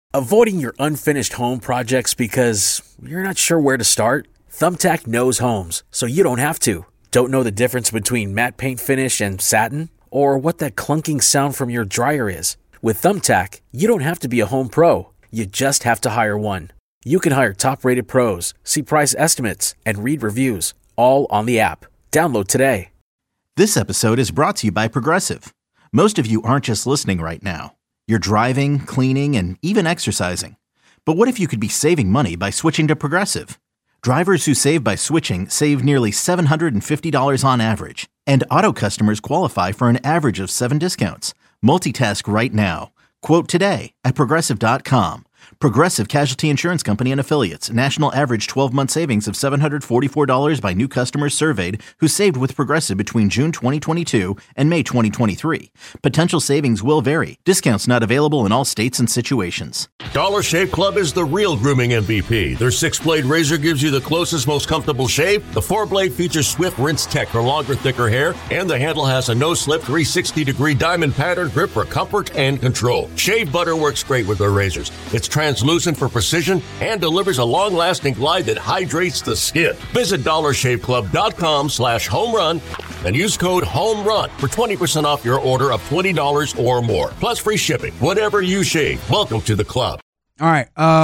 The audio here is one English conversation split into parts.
Avoiding your unfinished home projects because you're not sure where to start? Thumbtack knows homes, so you don't have to. Don't know the difference between matte paint finish and satin? Or what that clunking sound from your dryer is? With Thumbtack, you don't have to be a home pro. You just have to hire one. You can hire top-rated pros, see price estimates, and read reviews, all on the app. Download today. This episode is brought to you by Progressive. Most of you aren't just listening right now. You're driving, cleaning, and even exercising. But what if you could be saving money by switching to Progressive? Drivers who save by switching save nearly $750 on average. And auto customers qualify for an average of 7 discounts. Multitask right now. Quote today at Progressive.com. Progressive Casualty Insurance Company and Affiliates. National average 12-month savings of $744 by new customers surveyed who saved with Progressive between June 2022 and May 2023. Potential savings will vary. Discounts not available in all states and situations. Dollar Shave Club is the real grooming MVP. Their 6-blade razor gives you the closest, most comfortable shave. The 4-blade features swift rinse tech for longer, thicker hair. And the handle has a no-slip 360-degree diamond pattern grip for comfort and control. Shave butter works great with their razors. It's translucent for precision and delivers a long-lasting glide that hydrates the skin. Visit dollarshaveclub.com/homerun and use code HOMERUN for 20% off your order of $20 or more. Plus free shipping. Whatever you shave, welcome to the club. All right.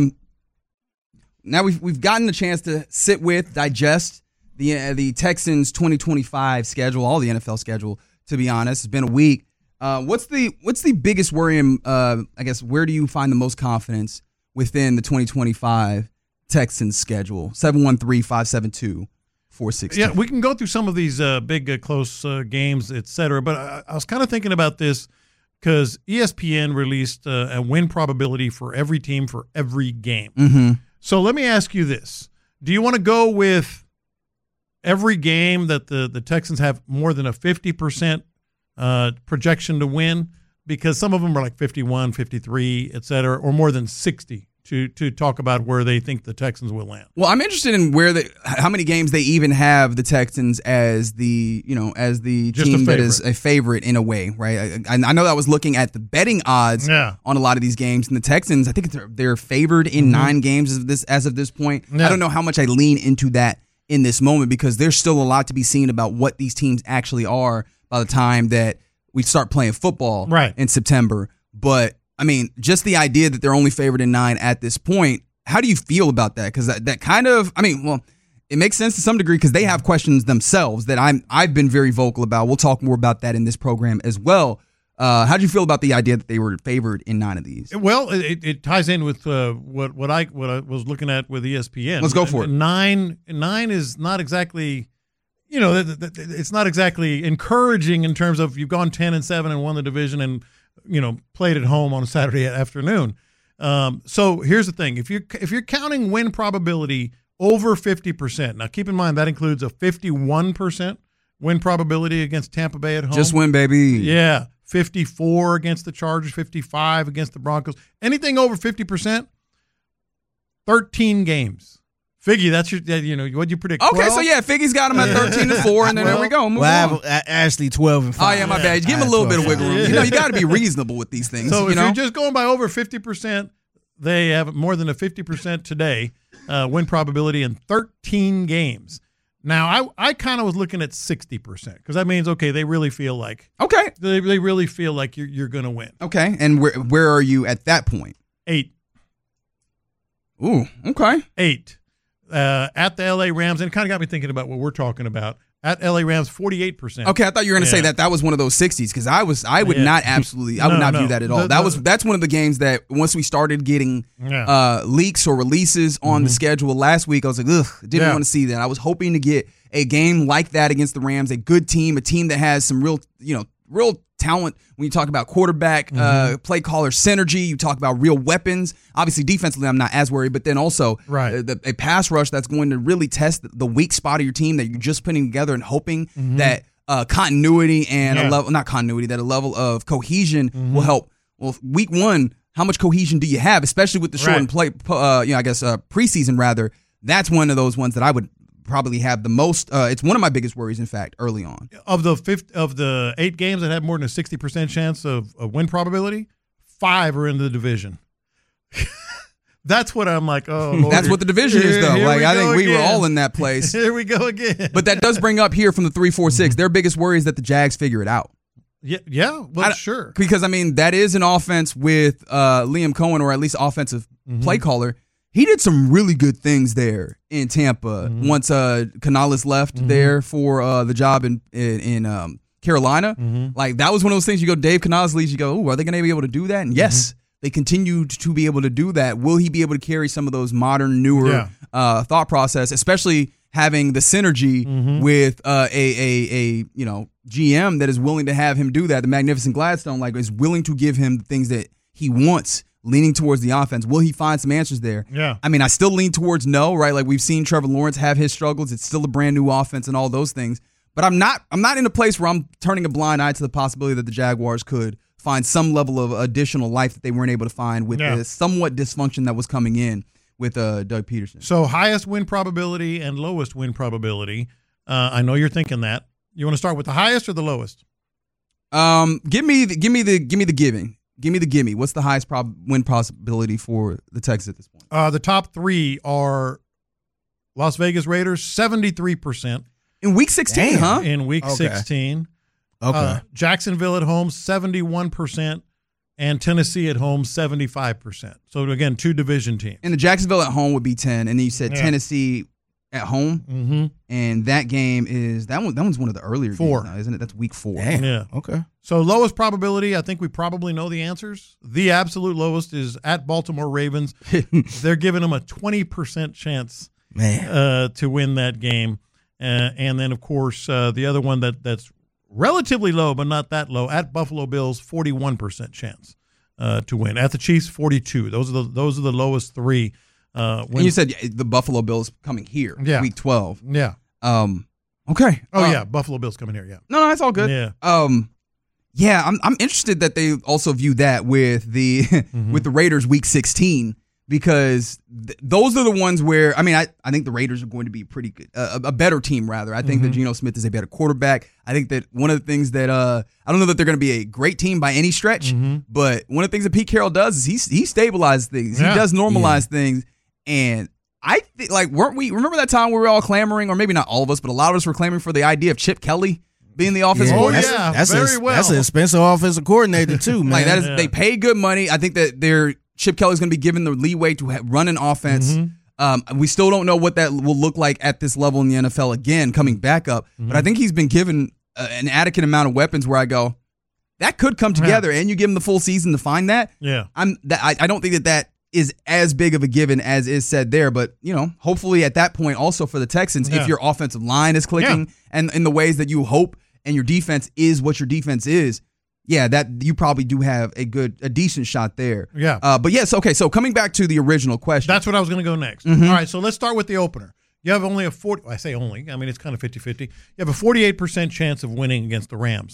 Now we've gotten the chance to sit with, digest the Texans 2025 schedule, all the NFL schedule, to be honest. It's been a week. What's the biggest worry, I guess, where do you find the most confidence within the 2025 Texans schedule? 713-572-46. Yeah, we can go through some of these big, close games, et cetera. But I was kind of thinking about this because ESPN released a win probability for every team for every game. Mm-hmm. So let me ask you this. Do you want to go with every game that the Texans have more than a 50% projection to win, because some of them are like 51, 53, et cetera, or more than 60 to talk about where they think the Texans will land? Well, I'm interested in how many games they even have the Texans as the team that is a favorite in a way, right? I know I was looking at the betting odds on a lot of these games, and the Texans, I think they're favored in 9 games as of this point. Yeah. I don't know how much I lean into that in this moment because there's still a lot to be seen about what these teams actually are by the time that we start playing football in September. But, I mean, just the idea that they're only favored in 9 at this point, how do you feel about that? Because that kind of, I mean, well, it makes sense to some degree because they have questions themselves that I've been very vocal about. We'll talk more about that in this program as well. How do you feel about the idea that they were favored in 9 of these? Well, it ties in with what I was looking at with ESPN. Let's go for it. 9 is not exactly... it's not exactly encouraging in terms of you've gone 10-7 and won the division and, played at home on a Saturday afternoon. So here's the thing. If you're counting win probability over 50%, now keep in mind that includes a 51% win probability against Tampa Bay at home. Just win, baby. Yeah. 54 against the Chargers, 55 against the Broncos. Anything over 50%, 13 games. Figgy, that's your, what'd you predict? Okay, 12? so yeah, Figgy's got him at 13-4, and then there we go. I have Ashley 12-5. Oh yeah, my bad. Give him a little bit of wiggle room. You got to be reasonable with these things. So if you're just going by over 50%, they have more than a 50% today win probability in 13 games. Now I kind of was looking at 60% because that means they really feel like they really feel like you're going to win. Okay, and where are you at that point? 8. Ooh, okay. 8. At the LA Rams, and it kind of got me thinking about what we're talking about. At LA Rams, 48%. Okay, I thought you were going to say that was one of those 60s because I would not view that at all. That's one of the games that once we started getting leaks or releases on the schedule last week, I was like, ugh, didn't want to see that. I was hoping to get a game like that against the Rams, a good team, a team that has some real talent. When you talk about quarterback, play caller synergy, you talk about real weapons. Obviously, defensively, I'm not as worried, but then also a pass rush that's going to really test the weak spot of your team that you're just putting together and hoping that continuity and a level of cohesion will help. Well, week 1, how much cohesion do you have, especially with the shortened preseason rather? That's one of those ones that I would probably have the most. It's one of my biggest worries, in fact, early on. Of the 8 games that have more than a 60% chance of win probability, 5 are in the division. That's what I'm like, oh, Lord. That's what the division is, though. Like, I think we were all in that place. Here we go again. But that does bring up here from the 3-4-6, their biggest worry is that the Jags figure it out. Yeah, well, sure. Because, I mean, that is an offense with Liam Cohen, or at least offensive play caller. He did some really good things there in Tampa once Canales left there for the job in Carolina. Like, that was one of those things you go, Dave Canales leaves, you go, ooh, are they going to be able to do that? And yes, they continue to be able to do that. Will he be able to carry some of those modern, newer thought process, especially having the synergy with a GM that is willing to have him do that? The Magnificent Gladstone, like, is willing to give him the things that he wants, leaning towards the offense. Will he find some answers there? Yeah. I mean, I still lean towards no, right? Like, we've seen Trevor Lawrence have his struggles. It's still a brand new offense and all those things. But I'm not in a place where I'm turning a blind eye to the possibility that the Jaguars could find some level of additional life that they weren't able to find with the somewhat dysfunction that was coming in with Doug Peterson. So highest win probability and lowest win probability. I know you're thinking that. You want to start with the highest or the lowest? Give me the giving. Give me the gimme. What's the highest win possibility for the Texans at this point? The top three are Las Vegas Raiders, 73%. In week 16, huh? In week 16. Okay. Jacksonville at home, 71%, and Tennessee at home, 75%. So, again, two division teams. And the Jacksonville at home would be 10, and then you said Tennessee at home, and that game is that one's one of the earlier games now, isn't it? That's week 4. Damn. Yeah. Okay. So lowest probability, I think we probably know the answers. The absolute lowest is at Baltimore Ravens. They're giving them a 20% chance to win that game. And then, of course, the other one that's relatively low, but not that low, at Buffalo Bills, 41% chance to win. At the Chiefs, 42. Those are the lowest three. And you said the Buffalo Bills coming here, week 12. Yeah. Okay. Buffalo Bills coming here. Yeah. No, that's all good. Yeah. I'm interested that they also view that with the with the Raiders week 16, because those are the ones where, I mean, I think the Raiders are going to be pretty good, a better team, rather. I think that Geno Smith is a better quarterback. I think that one of the things that, I don't know that they're going to be a great team by any stretch, but one of the things that Pete Carroll does is he stabilizes things. He does normalize things. And I think, like, remember that time where we were all clamoring, or maybe not all of us, but a lot of us were clamoring for the idea of Chip Kelly being the offensive coordinator? That's an expensive offensive coordinator too, man. Like, they pay good money. I think that Chip Kelly's going to be given the leeway to run an offense. We still don't know what that will look like at this level in the NFL again, coming back up. But I think he's been given an adequate amount of weapons where I go, that could come together, and you give him the full season to find that. Yeah. I don't think that is as big of a given as is said there, but hopefully at that point also for the Texans, if your offensive line is clicking and in the ways that you hope, and your defense is what your defense is, that you probably do have a decent shot there. Yeah. But yes, okay, so coming back to the original question. That's what I was going to go next. All right, so let's start with the opener. You have only I say only, I mean, it's kind of 50-50. You have a 48% chance of winning against the Rams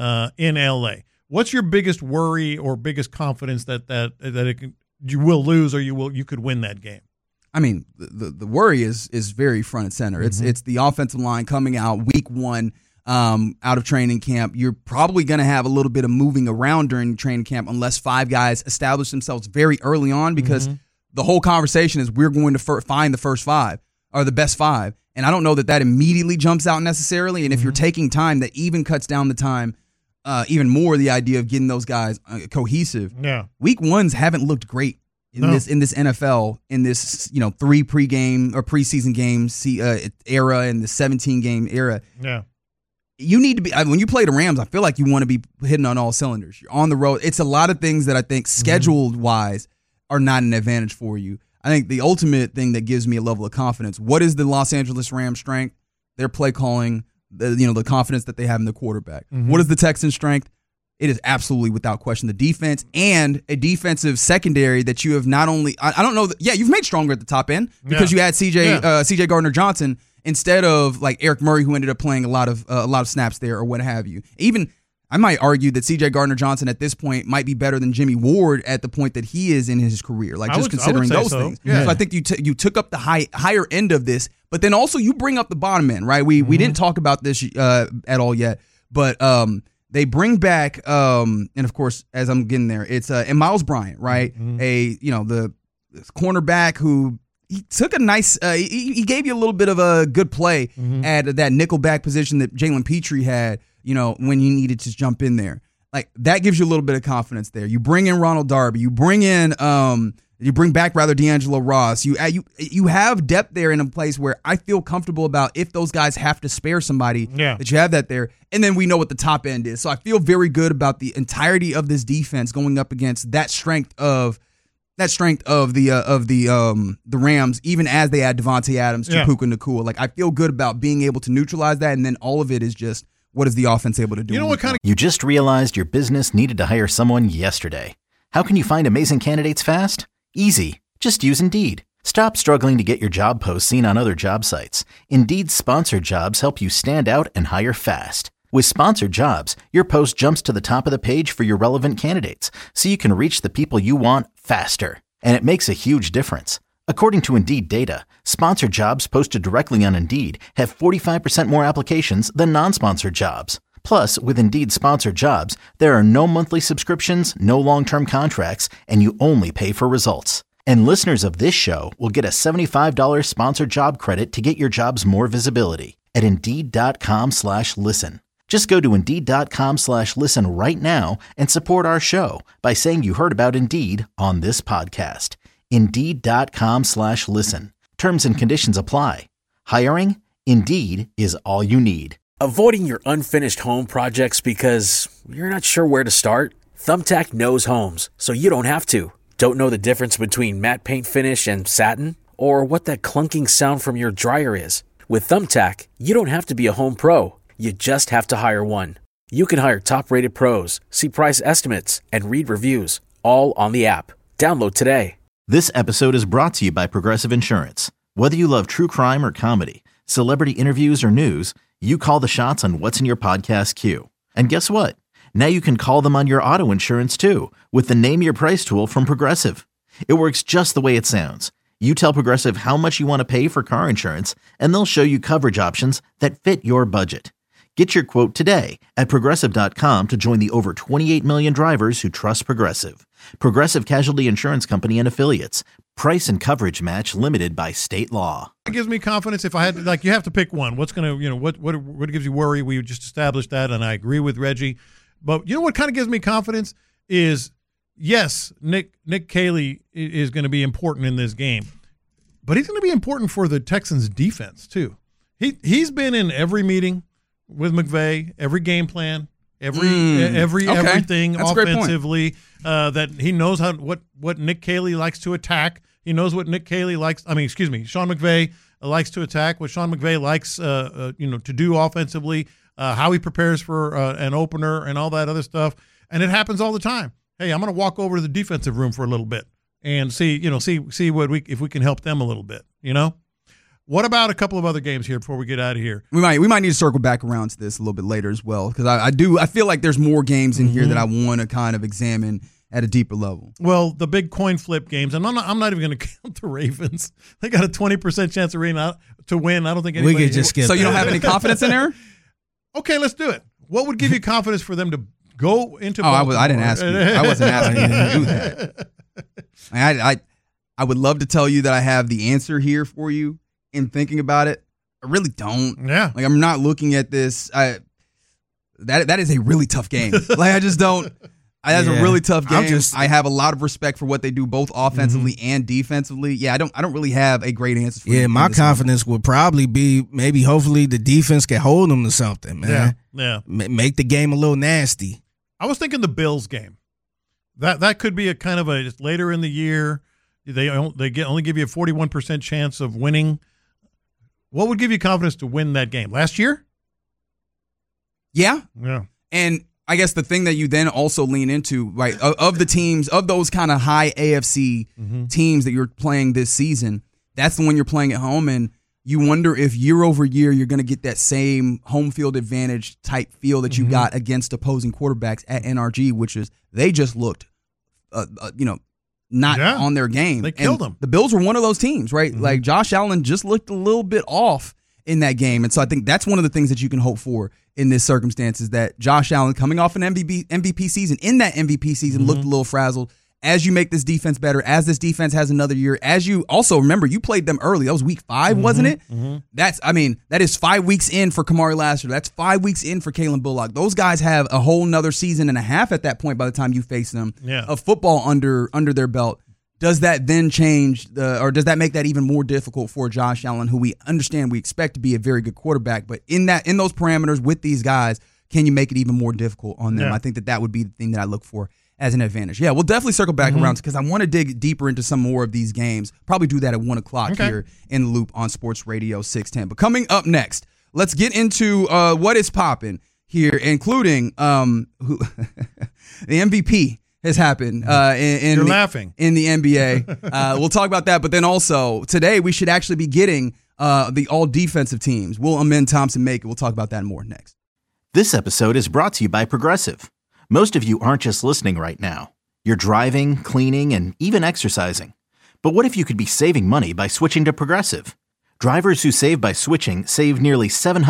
in L.A. What's your biggest worry or biggest confidence that you will lose, or you could win that game? I mean, the worry is very front and center. It's the offensive line coming out week 1 out of training camp. You're probably going to have a little bit of moving around during training camp unless 5 guys establish themselves very early on, because the whole conversation is we're going to find the first 5 or the best 5. And I don't know that immediately jumps out necessarily. And if you're taking time, that even cuts down the time even more, the idea of getting those guys cohesive. Yeah. Week 1s haven't looked great in this NFL, in this 3 pregame or preseason games era, and the 17 game era. Yeah. You need to be, when you play the Rams, I feel like you want to be hitting on all cylinders. You're on the road. It's a lot of things that I think scheduled wise are not an advantage for you. I think the ultimate thing that gives me a level of confidence, what is the Los Angeles Rams' strength? Their play calling, the confidence that they have in the quarterback. What is the Texans' strength? It is absolutely, without question, the defense, and a defensive secondary that you have not only, I don't know, you've made stronger at the top end because you had CJ Gardner-Johnson instead of like Eric Murray, who ended up playing a lot of snaps there or what have you. Even I might argue that CJ Gardner-Johnson at this point might be better than Jimmy Ward at the point that he is in his career. Like, just considering those things. Yeah. So I think you took up the higher end of this, but then also you bring up the bottom end, right? We didn't talk about this at all yet, but they bring back and of course, as I'm getting there, it's and Miles Bryant, right? The cornerback who he took a nice he gave you a little bit of a good play at that nickelback position that Jalen Petrie had, when you needed to jump in there. Like, that gives you a little bit of confidence there. You bring in Ronald Darby, you bring back D'Angelo Ross. You have depth there in a place where I feel comfortable about if those guys have to spare somebody, that you have that there. And then we know what the top end is. So I feel very good about the entirety of this defense going up against that strength of the Rams, even as they add Devontae Adams to Puka Nacua. Like, I feel good about being able to neutralize that, and then all of it is just, what is the offense able to do? You just realized your business needed to hire someone yesterday. How can you find amazing candidates fast? Easy. Just use Indeed. Stop struggling to get your job posts seen on other job sites. Indeed's sponsored jobs help you stand out and hire fast. With sponsored jobs, your post jumps to the top of the page for your relevant candidates, so you can reach the people you want faster. And it makes a huge difference. According to Indeed data, sponsored jobs posted directly on Indeed have 45% more applications than non-sponsored jobs. Plus, with Indeed sponsored jobs, there are no monthly subscriptions, no long-term contracts, and you only pay for results. And listeners of this show will get a $75 sponsored job credit to get your jobs more visibility at Indeed.com/listen. Just go to Indeed.com/listen right now and support our show by saying you heard about Indeed on this podcast. Indeed.com/listen. Terms and conditions apply. Hiring? Indeed is all you need. Avoiding your unfinished home projects because you're not sure where to start? Thumbtack knows homes, so you don't have to. Don't know the difference between matte paint finish and satin? Or what that clunking sound from your dryer is? With Thumbtack, you don't have to be a home pro. You just have to hire one. You can hire top-rated pros, see price estimates, and read reviews, all on the app. Download today. This episode is brought to you by Progressive Insurance. Whether you love true crime or comedy, celebrity interviews or news, you call the shots on what's in your podcast queue. And guess what? Now you can call them on your auto insurance too with the Name Your Price tool from Progressive. It works just the way it sounds. You tell Progressive how much you want to pay for car insurance, and they'll show you coverage options that fit your budget. Get your quote today at Progressive.com to join the over 28 million drivers who trust Progressive. Progressive Casualty Insurance Company and Affiliates. Price and coverage match limited by state law. It gives me confidence if I had to, you have to pick one. What's going to, what gives you worry? We just established that, and I agree with Reggie. But you know what kind of gives me confidence is, yes, Nick Caley is going to be important in this game, but he's going to be important for the Texans defense too. He's been in every meeting with McVay, every game plan, everything That's offensively, that he knows what Nick Caley likes to attack. He knows what Nick Caley likes. Sean McVay likes to attack. What Sean McVay likes, to do offensively. How he prepares for an opener and all that other stuff, and it happens all the time. Hey, I'm going to walk over to the defensive room for a little bit and see if we can help them a little bit. What about a couple of other games here before we get out of here? We might need to circle back around to this a little bit later as well, because I feel like there's more games in here that I want to kind of examine at a deeper level. Well, the big coin flip games, and I'm not even going to count the Ravens. They got a 20% chance to win. I don't think anybody. We could just skip. So you don't have any confidence in there? Okay, let's do it. What would give you confidence for them to go into? I didn't ask you. I wasn't asking you to do that. I would love to tell you that I have the answer here for you. In thinking about it, I really don't. Yeah. Like, I'm not looking at this. That is a really tough game. Like, I just don't. That's a really tough game. I have a lot of respect for what they do both offensively and defensively. Yeah, I don't really have a great answer for you. Yeah, my confidence would probably be hopefully the defense can hold them to something, man. Yeah. Make the game a little nasty. I was thinking the Bills game. That could be a kind of a later in the year. They only give you a 41% chance of winning. What would give you confidence to win that game? Last year? Yeah. Yeah. And I guess the thing that you then also lean into, right, of the teams, of those kind of high AFC teams that you're playing this season, that's the one you're playing at home, and you wonder if year over year you're going to get that same home field advantage type feel that you got against opposing quarterbacks at NRG, which is they just looked, not on their game. They killed them. The Bills were one of those teams, right? Like, Josh Allen just looked a little bit off in that game. And so I think that's one of the things that you can hope for in this circumstance is that Josh Allen, coming off an MVP season, in that MVP season, looked a little frazzled. as you make this defense better, as this defense has another year, as you also remember, you played them early. That was week 5, wasn't it? Mm-hmm. That is 5 weeks in for Kamari Lassiter. That's 5 weeks in for Kalen Bullock. Those guys have a whole nother season and a half at that point by the time you face them of football under their belt. Does that then change or does that make that even more difficult for Josh Allen, who we expect to be a very good quarterback, but in those parameters with these guys, can you make it even more difficult on them? I think that would be the thing that I look for as an advantage. Yeah, we'll definitely circle back around because I want to dig deeper into some more of these games. Probably do that at 1 o'clock here in the Loop on Sports Radio 610. But coming up next, let's get into what is popping here, including the MVP has happened You're laughing. in the NBA. We'll talk about that, but then also today we should actually be getting the all defensive teams. Will Amen Thompson make it? We'll talk about that and more next. This episode is brought to you by Progressive. Most of you aren't just listening right now. You're driving, cleaning, and even exercising. But what if you could be saving money by switching to Progressive? Drivers who save by switching save nearly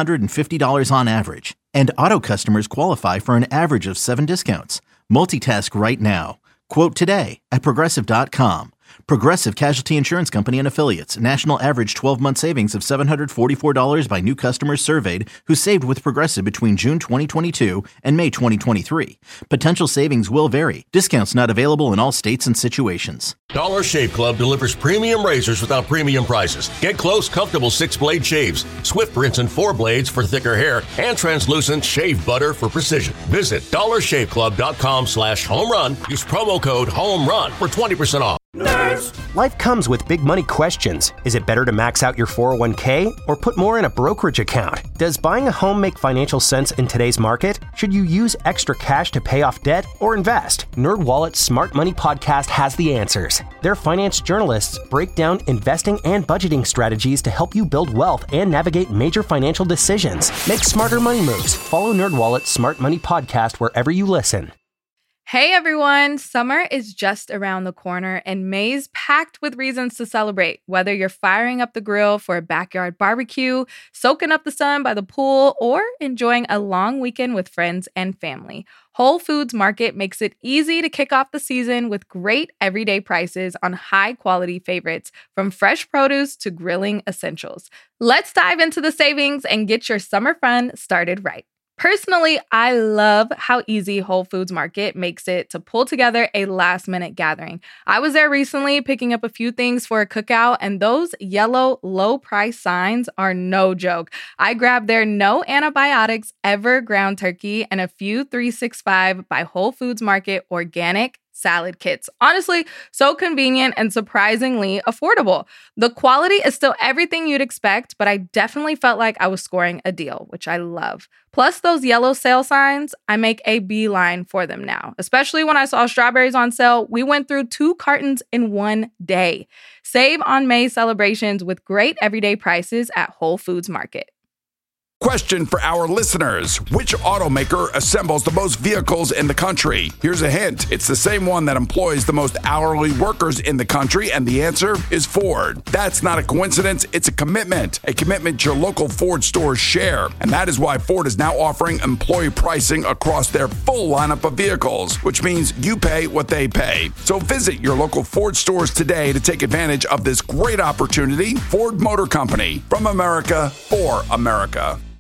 $750 on average, and auto customers qualify for an average of 7 discounts. Multitask right now. Quote today at Progressive.com. Progressive Casualty Insurance Company and Affiliates. National average 12-month savings of $744 by new customers surveyed who saved with Progressive between June 2022 and May 2023. Potential savings will vary. Discounts not available in all states and situations. Dollar Shave Club delivers premium razors without premium prices. Get close, comfortable 6-blade shaves, Swift rinse and 4 blades for thicker hair, and translucent shave butter for precision. Visit dollarshaveclub.com/home run. Use promo code HOMERUN for 20% off. Nerds. Life comes with big money questions. Is it better to max out your 401k or put more in a brokerage account? Does buying a home make financial sense in today's market? Should you use extra cash to pay off debt or invest? NerdWallet's Smart Money Podcast has the answers. Their finance journalists break down investing and budgeting strategies to help you build wealth and navigate major financial decisions. Make smarter money moves. Follow NerdWallet's Smart Money Podcast wherever you listen. Hey everyone, summer is just around the corner and May's packed with reasons to celebrate. Whether you're firing up the grill for a backyard barbecue, soaking up the sun by the pool, or enjoying a long weekend with friends and family, Whole Foods Market makes it easy to kick off the season with great everyday prices on high-quality favorites, from fresh produce to grilling essentials. Let's dive into the savings and get your summer fun started right. Personally, I love how easy Whole Foods Market makes it to pull together a last-minute gathering. I was there recently picking up a few things for a cookout, and those yellow low-price signs are no joke. I grabbed their no antibiotics ever ground turkey and a few 365 by Whole Foods Market organic salad kits. Honestly, so convenient and surprisingly affordable. The quality is still everything you'd expect, but I definitely felt like I was scoring a deal, which I love. Plus those yellow sale signs, I make a beeline for them now. Especially when I saw strawberries on sale, we went through 2 cartons in one day. Save on May celebrations with great everyday prices at Whole Foods Market. Question for our listeners. Which automaker assembles the most vehicles in the country? Here's a hint. It's the same one that employs the most hourly workers in the country, and the answer is Ford. That's not a coincidence. It's a commitment your local Ford stores share. And that is why Ford is now offering employee pricing across their full lineup of vehicles, which means you pay what they pay. So visit your local Ford stores today to take advantage of this great opportunity. Ford Motor Company, from America for America.